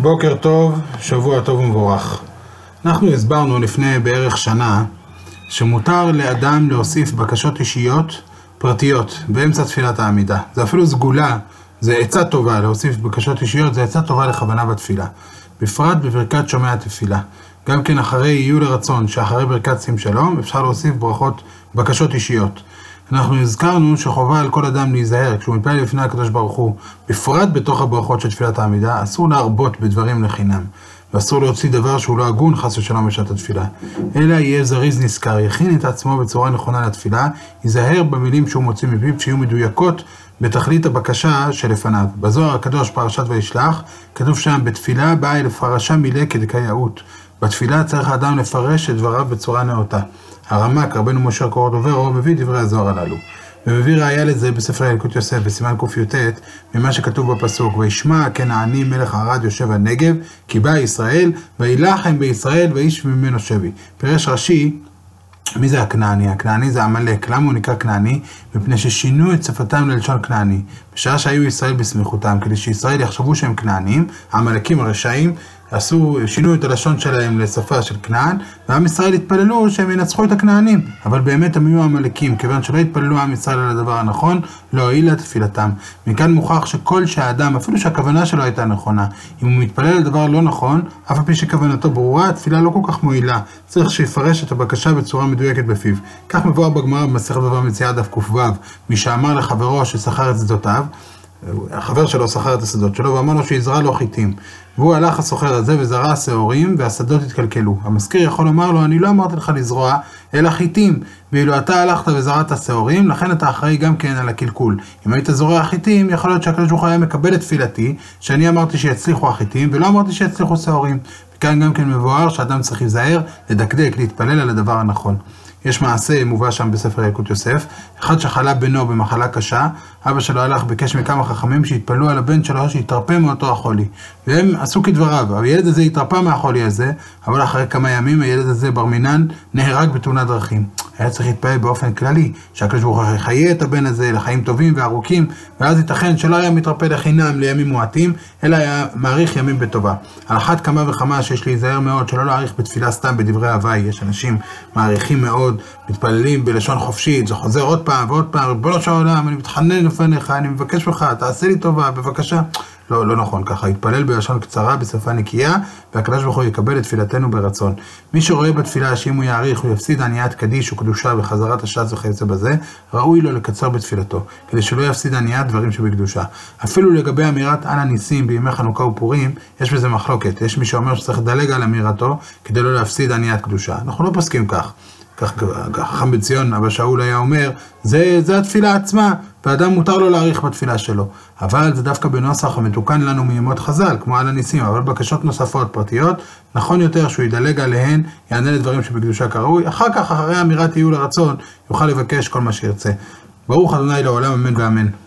בוקר טוב, שבוע טוב ומבורך. אנחנו הסברנו לפני בערך שנה שמותר לאדם להוסיף בקשות אישיות פרטיות באמצע תפילת העמידה. זה אפילו סגולה, זה עצה טובה להוסיף בקשות אישיות, זה עצה טובה לכוונה בתפילה. בפרט בברכת שומע תפילה. גם כן אחרי יהיו לרצון שאחרי ברכת שים שלום אפשר להוסיף בקשות אישיות. אנחנו הזכרנו שחובה על כל אדם להיזהר כשהוא מתפלל לפני הקדוש ברוך הוא, בפרט בתוך הברכות של תפילת העמידה, אסור להרבות בדברים לחינם, ואסור להוציא דבר שהוא לא הגון חס ושלום בשעת התפילה, אלא יהיה זריז נזכר, יכין את עצמו בצורה נכונה לתפילה, ייזהר במילים שהוא מוציא מפיו שיהיו מדויקות בתכלית הבקשה שלפניו. בזוהר הקדוש פרשת וישלח כתוב שם בתפילה באה לפרשה מילה כדקייאות. בתפילה צריך האדם לפרש את דבריו בצורה נאותה. הרמ"ק, רבנו משה קורדוברו, מביא דברי הזוהר הללו. ומביא ראיה לזה בספר ילקוט יוסף, בסימן ק"ט, ממה שכתוב בפסוק, וישמע כנעני מלך ערד יושב הנגב, כי בא ישראל, וילחם בישראל, ואיש ממנו שבי. פירש רש"י, מי זה הכנעני? הכנעני זה עמלק. למה הוא נקרא כנעני? מפני ששינו את שפתם ללשון כנעני. בשעה שהיו ישראל בסמיכותם, כדי שישראל יחשבו שהם כנענים, העמלקים הרשעים, שינו את הלשון שלהם לשפה של כנען, ועם ישראל התפללו שהם ינצחו את הכנענים, אבל באמת הם היו עמלקים, כיוון שלא התפללו עם ישראל על הדבר הנכון, לא הועילה תפילתם. מכאן מוכח שכל שהאדם, אפילו שהכוונה שלו הייתה נכונה, אם הוא מתפלל על דבר לא נכון, אף על פי שכוונתו ברורה, התפילה לא כל כך מועילה, צריך שיפרש את הבקשה בצורה מדויקת בפיו. כך מבואר בגמרא במסכת בבא מציעא דף ק"ו, מי שאמר לחברו ששכר את שדותיו, החבר שלו שכר את השדות שלו ואמר לו שיזרע לו חיטים, והוא הלך הסוחר הזה וזרע שעורים והשדות התקלקלו. המזכיר יכול לומר לו, אני לא אמרתי לך לזרוע אלא חיטים, ואילו אתה הלכת וזרעת שעורים, לכן אתה אחראי גם כן על הקלקול. אם היית זורע חיטים, יכול להיות שהקדוש ברוך הוא היה מקבל את תפילתי שאני אמרתי שיצליחו החיטים ולא אמרתי שיצליחו שעורים. וכאן גם כן מבואר שאדם צריך להיזהר, לדקדק, להתפלל על הדבר הנכון. יש מעשה מובא שם בספר ילקוט יוסף, אחד שחלה בנו במחלה קשה, אבא שלו הלך ביקש מכמה חכמים שהתפללו על הבן שלו שיתרפא מאותו החולי, והם עשו כדבריו. הילד הזה התרפא מהחולי הזה, אבל אחרי כמה ימים הילד הזה בר מינן נהרג בתאונת דרכים. היה צריך להתפלל באופן כללי שהקדוש ברוך הוא יחיה את הבן הזה לחיים טובים וארוכים, ואז ייתכן שלא היה מתרפא לחינם לימים מועטים, אלא היה מעריך ימים בטובה. על אחת כמה וכמה שיש להיזהר מאוד שלא להעריך בתפילה סתם בדברי הוואי. יש אנשים מעריכים מאוד, מתפללים בלשון חופשית, זה חוזר עוד פעם ועוד פעם, ריבונו של עולם, אני מתחנן לפניך, אני מבקש ממך, תעשה לי טובה, בבקשה. לא נכון ככה, יתפלל בלשון קצרה, בשפה נקייה, והקדוש ברוך הוא יקבל את תפילתנו ברצון. מי שרואה בתפילה שאם הוא יעריך, הוא יפסיד עניית קדיש וקדושה וחזרת הש"ס וכיוצא בזה, ראוי לו לקצר בתפילתו, כדי שלא יפסיד עניית דברים שבקדושה. אפילו לגבי אמירת על הניסים בימי חנוכה ופורים, יש בזה מחלוקת. יש מי שאומר שצריך לדלג על אמירתו, כדי לא להפסיד עניית קדושה. אנחנו לא פוסקים כך. כך חכם בן ציון אבא שאול היה אומר, זה התפילה עצמה, ואדם מותר לו להאריך בתפילה שלו. אבל זה דווקא בנוסח המתוקן לנו מימות חז"ל, כמו על הניסים, אבל בקשות נוספות פרטיות, נכון יותר שהוא ידלג עליהן, יענה לדברים שבקדושה כראוי, אחר כך אחרי האמירת יהיו לרצון, יוכל לבקש כל מה שירצה. ברוך ה' לעולם אמן ואמן.